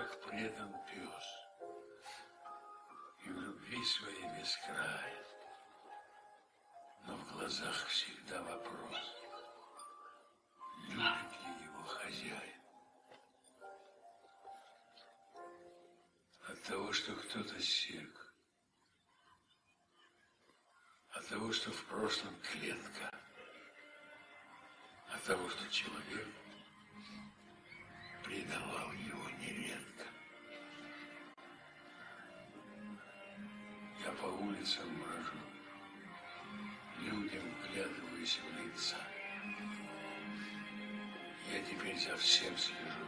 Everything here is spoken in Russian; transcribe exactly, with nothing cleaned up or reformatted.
как предан пес, и в любви своей без края, но в глазах всегда вопрос, любит ли его хозяин. От того, что кто-то сек, от того, что в прошлом клетка, от того, что человек предавал его нередко. Я по улицам брожу, людям вглядываюсь в лица. Я теперь за всем слежу.